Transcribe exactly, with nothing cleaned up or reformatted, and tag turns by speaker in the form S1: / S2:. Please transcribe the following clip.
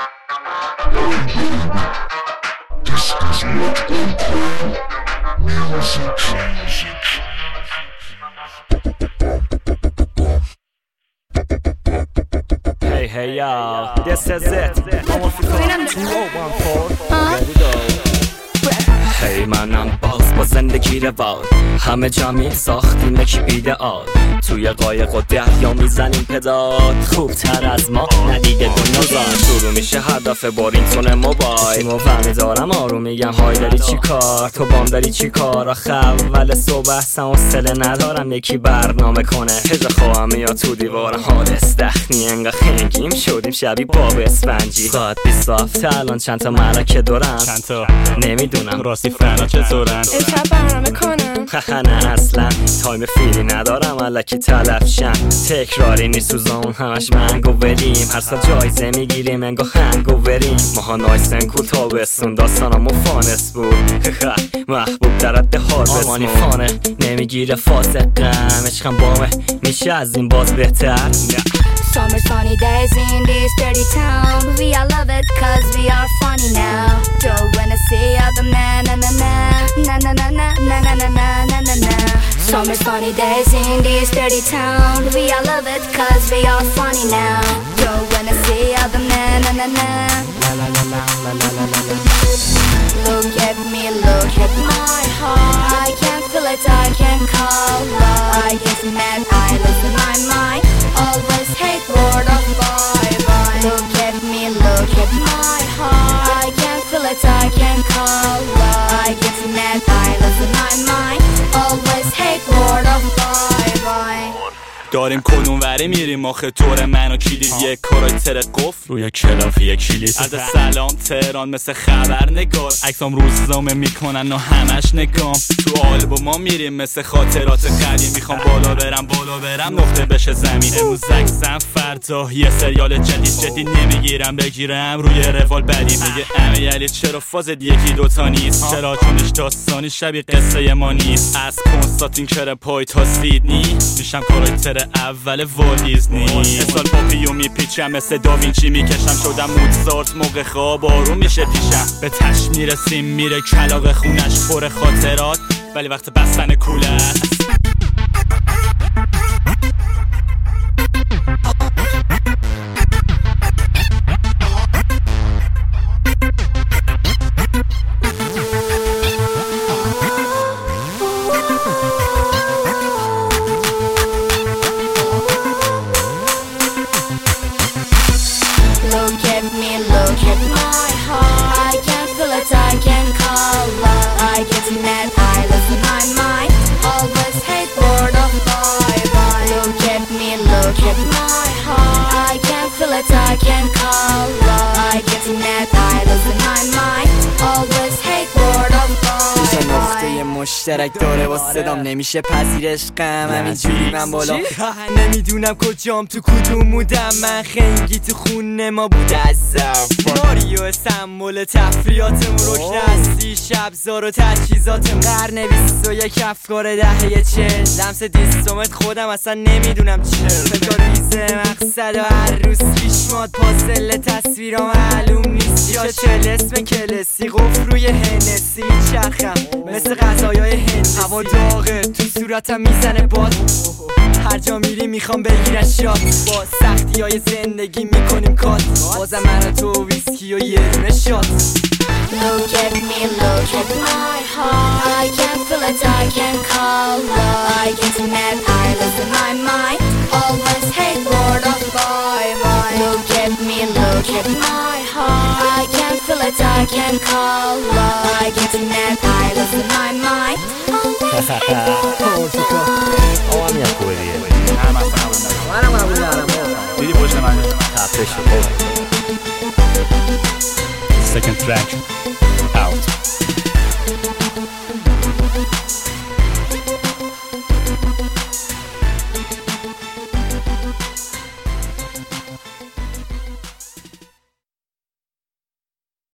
S1: Hey, hey, y'all, this is it. Almost two oh one four. Ready to go. Hey منم باز با زندگی روال، همه جا ساختیم یک ایدئال، توی قایق و دریا میزنیم پدال، خوب تر از ما ندیده دنیا زاد. شروع میشه هر دفعه بارینتون موبایل، و فهمی دارم آروم میگم های داری چی کار، تو بام داری چی کار. آخه اول صبح اصلا حوصله ندارم یکی برنامه کنه، هجا خواهم میاد تو دیوارم حال استخنی، انگار خنگیم شدیم شبیه باب اسفنجی. ساعت بیست و هفت الان چند تا ملکه دورم، چند تا نمیدونم راستی فرنا چطورن،
S2: امشب برنامه کنم.
S1: نه اصلا تایم فیلی ندارم الکی تلف شن، تکراری نیست و زون همش منگو بریم، هر سال جایزه میگیریم انگار هنگو بریم. ماها نایسن کول تابستون داستانم و فانس بود، محبوب در حد هاربست آمانی فانه نمیگیره فاز غم، عشقم بامه میشه از این باز بهتر.
S3: Summer sunny days in this dirty town, we all love it cause we are funny now. Don't wanna see other na na na na na na na na na na na na na na. Summer sunny days in this dirty town, we all love it cause we are funny now. Don't wanna see other na na na na la la la la la la la la. Look at me, look at my heart, I can't feel it, I can't call love. I get mad, I lose my mind, always hate word of bye bye. Look at me, look at my heart, I can't feel it, I can't call love. I get mad, I lose my mind, always hate word of bye bye.
S4: داریم کدوم وره میریم آخه طور منو کلید یک کاراکتر قفل روی کلاف یک کلید. از سلام تهران مثل خبرنگار، عکسام روزنامه میکنن و همش نگام، تو آلبوم ما میریم مثل خاطرات قدیم، میخوام بالا برم بالا برم نقطه بشه زمین. امروز عکسم فردا یه سریال جدید، جدی نمیگیرم بگیرم روی روال بدی. میگه امیالی چرا فازت یکی دوتا نیست، چرا چونش داستانی شبیه قصه ما نیست. از کنستانتین کر پای تا سیدنی میشم کاراکتر اول والیزنی. اسال پاپیو میپیچم مثل داوینچی میکشم، شدم موزارت موقع خواب آروم میشه پیشم. به تش میرسیم میره کلاغ خونش پر خاطرات، ولی وقت بستن کوله است.
S3: Look at me, look at my heart, I can't feel it, I can't call love. I get mad, I lose my mind, always hate word of bye bye. Look at me, look at my heart, I can't feel it, I can't call love. I get mad, I lose my mind, always hate word of bye bye.
S5: مشترک داره با صدام نمیشه پذیرش غم، همینجوری من بالا نمیدونم کجام تو کدوم مودم. من خنگی تو خونه ما بود عزم، ماریو سمبل تفریاتم، رکن هستی شبزار و تجهیزاتم، قرن بیست و یک افکار دهه چل، لمس دیستومت خودم اصلا نمیدونم چل، فکر مقصد و هر روز پیشماد پاسل تصویرا معلوم نیست، یا چل اسم کلسی قفل روی هنسی چرخم مثل غذایای هندی. هوا داغه تو صورتم میزنه باد، هر جا میری میخوام بگیرن شات، با سختی های زندگی میکنیم کات، بازم من و تو ویسکی و یه دونه شات.
S3: Look at me, look at my heart, I can't feel it, I can't call love. I get mad, I lose my mind, always hate word of bye bye. Look at me, look at my heart, I can't feel it, I can't call love. I get mad, I lose my mind, always hate word of bye.
S1: آقا میاد خوبه دیگه.
S4: هم اصلا
S5: منم قبول دارم
S4: دیدی پشت منه
S1: تفره شد.
S4: Second track out.